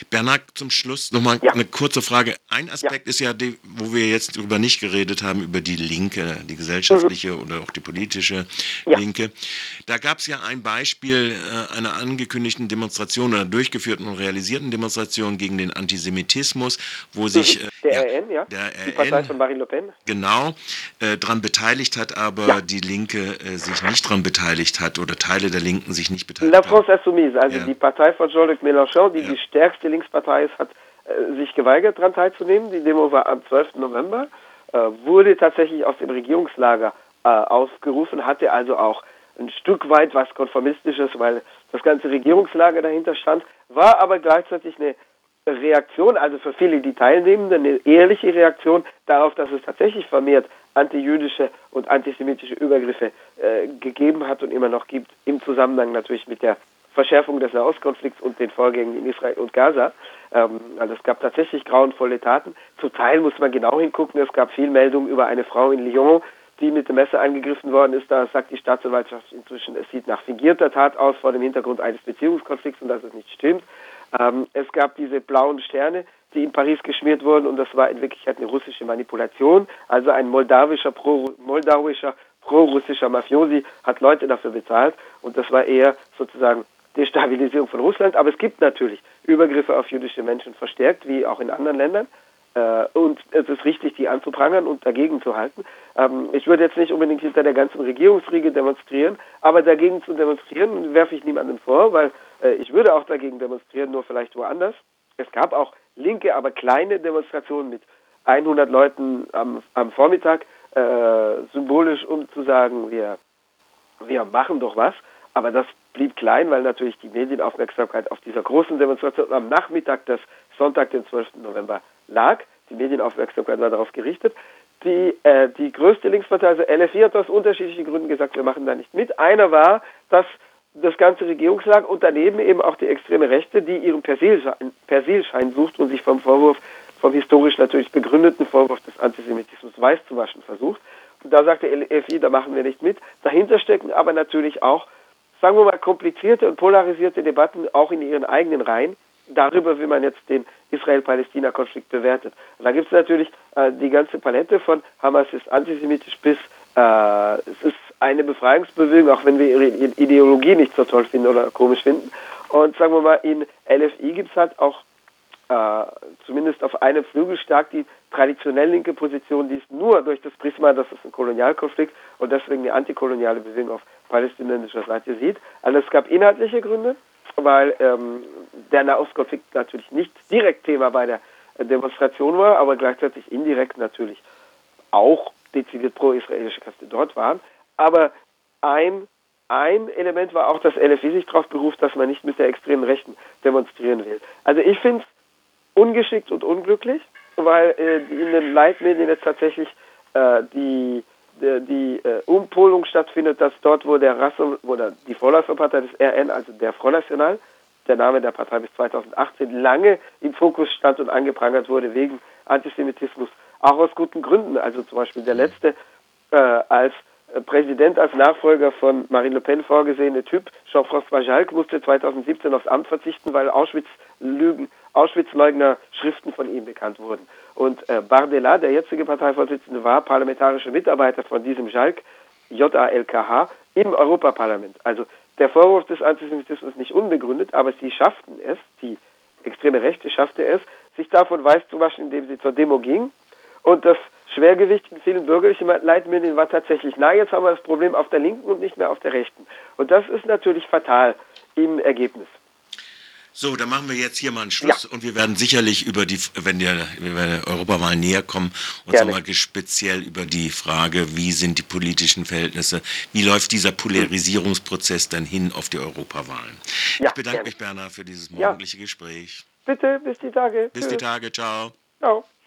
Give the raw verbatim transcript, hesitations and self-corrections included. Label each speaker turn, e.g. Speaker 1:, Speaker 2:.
Speaker 1: Bernhard, zum Schluss nochmal
Speaker 2: Ja.
Speaker 1: eine kurze Frage. Ein Aspekt
Speaker 2: Ja.
Speaker 1: ist ja, die, wo wir jetzt darüber nicht geredet haben, über die Linke, die gesellschaftliche mhm. oder auch die politische
Speaker 2: ja.
Speaker 1: Linke. Da gab es ja ein Beispiel äh, einer angekündigten Demonstration oder durchgeführten und realisierten Demonstration gegen den Antisemitismus, wo sich... Äh,
Speaker 2: der
Speaker 1: ja,
Speaker 2: R N, ja,
Speaker 1: der
Speaker 2: die
Speaker 1: R N,
Speaker 2: Partei von Marine Le Pen.
Speaker 1: Genau, äh, daran beteiligt hat, aber
Speaker 2: ja.
Speaker 1: die Linke äh, sich nicht daran beteiligt hat oder Teile der Linken sich nicht beteiligt
Speaker 2: La
Speaker 1: haben.
Speaker 2: France Insoumise, also
Speaker 1: ja.
Speaker 2: die Partei von Jean-Luc Mélenchon, die
Speaker 1: ja.
Speaker 2: die stärkste Linkspartei ist, hat äh, sich geweigert, daran teilzunehmen. Die Demo war am zwölften November, äh, wurde tatsächlich aus dem Regierungslager äh, ausgerufen, hatte also auch ein Stück weit was Konformistisches, weil das ganze Regierungslager dahinter stand, war aber gleichzeitig eine Reaktion, also für viele die Teilnehmenden, eine ehrliche Reaktion darauf, dass es tatsächlich vermehrt antijüdische und antisemitische Übergriffe äh, gegeben hat und immer noch gibt, im Zusammenhang natürlich mit der Verschärfung des Nahostkonflikts und den Vorgängen in Israel und Gaza. Ähm, also es gab tatsächlich grauenvolle Taten. Zum Teil muss man genau hingucken, es gab viel Meldungen über eine Frau in Lyon, die mit dem Messer angegriffen worden ist. Da sagt die Staatsanwaltschaft inzwischen, es sieht nach fingierter Tat aus vor dem Hintergrund eines Beziehungskonflikts und dass es nicht stimmt. Ähm, es gab diese blauen Sterne, die in Paris geschmiert wurden und das war in Wirklichkeit eine russische Manipulation. Also ein moldawischer, pro, moldauischer, pro-russischer Mafiosi hat Leute dafür bezahlt und das war eher sozusagen Destabilisierung von Russland. Aber es gibt natürlich Übergriffe auf jüdische Menschen verstärkt, wie auch in anderen Ländern. Äh, und es ist richtig, die anzuprangern und dagegen zu halten. Ähm, ich würde jetzt nicht unbedingt hinter der ganzen Regierungsriege demonstrieren, aber dagegen zu demonstrieren, werfe ich niemandem vor, weil äh, ich würde auch dagegen demonstrieren, nur vielleicht woanders. Es gab auch linke, aber kleine Demonstrationen mit hundert Leuten am, am Vormittag, äh, symbolisch, um zu sagen, wir, wir machen doch was. Aber das blieb klein, weil natürlich die Medienaufmerksamkeit auf dieser großen Demonstration am Nachmittag des Sonntag, den zwölften November, lag. Die Medienaufmerksamkeit war darauf gerichtet. Die, äh, die größte Linkspartei, also L F I, hat aus unterschiedlichen Gründen gesagt, wir machen da nicht mit. Einer war, dass das ganze Regierungslager und daneben eben auch die extreme Rechte, die ihren Persilschein, Persilschein sucht und sich vom Vorwurf, vom historisch natürlich begründeten Vorwurf des Antisemitismus weiß zu waschen versucht. Und da sagte L F I, da machen wir nicht mit. Dahinter stecken aber natürlich auch, sagen wir mal, komplizierte und polarisierte Debatten auch in ihren eigenen Reihen darüber, wie man jetzt den Israel-Palästina-Konflikt bewertet. Und da gibt es natürlich äh, die ganze Palette von Hamas ist antisemitisch bis äh, es ist eine Befreiungsbewegung, auch wenn wir ihre Ideologie nicht so toll finden oder komisch finden. Und sagen wir mal, in L F I gibt es halt auch äh, zumindest auf einem Flügel stark die traditionell linke Position, die ist nur durch das Prisma, dass es ein Kolonialkonflikt und deswegen eine antikoloniale Bewegung auf palästinensischer Seite sieht. Also es gab inhaltliche Gründe, weil ähm, der Nahostkonflikt natürlich nicht direkt Thema bei der Demonstration war, aber gleichzeitig indirekt natürlich auch dezidiert pro-israelische Kräfte dort waren. Aber ein, ein Element war auch, dass L F I sich darauf beruft, dass man nicht mit der extremen Rechten demonstrieren will. Also ich finde es ungeschickt und unglücklich, weil äh, in den Leitmedien jetzt tatsächlich äh, die die, die äh, Umpolung stattfindet, dass dort, wo der Rasse, wo der, die Vorläuferpartei des R N, also der Front National, der Name der Partei bis zweitausendachtzehn, lange im Fokus stand und angeprangert wurde wegen Antisemitismus, auch aus guten Gründen. Also zum Beispiel der letzte äh, als äh, Präsident, als Nachfolger von Marine Le Pen vorgesehene Typ, Jean-François Jalc, musste zweitausendsiebzehn aufs Amt verzichten, weil Auschwitz-Lügen, Auschwitz-Leugner-Schriften von ihm bekannt wurden. Und äh, Bardella, der jetzige Parteivorsitzende, war parlamentarischer Mitarbeiter von diesem Jalc, J A L K H, im Europaparlament. Also der Vorwurf des Antisemitismus ist nicht unbegründet, aber sie schafften es, die extreme Rechte schaffte es, sich davon weiß zu waschen, indem sie zur Demo ging. Und das Schwergewicht in vielen bürgerlichen Leitmedien war tatsächlich, na, jetzt haben wir das Problem auf der Linken und nicht mehr auf der Rechten. Und das ist natürlich fatal im Ergebnis.
Speaker 1: So, dann machen wir jetzt hier mal einen Schluss
Speaker 2: Ja.
Speaker 1: und wir werden sicherlich über die, wenn wir der Europawahl näher kommen, uns nochmal speziell über die Frage, wie sind die politischen Verhältnisse, wie läuft dieser Polarisierungsprozess dann hin auf die Europawahlen. Ja, ich bedanke gerne. mich, Bernhard, für dieses morgendliche ja. Gespräch.
Speaker 2: Bitte, bis die Tage.
Speaker 1: Bis
Speaker 2: Tschüss.
Speaker 1: die Tage, ciao.
Speaker 2: Ciao.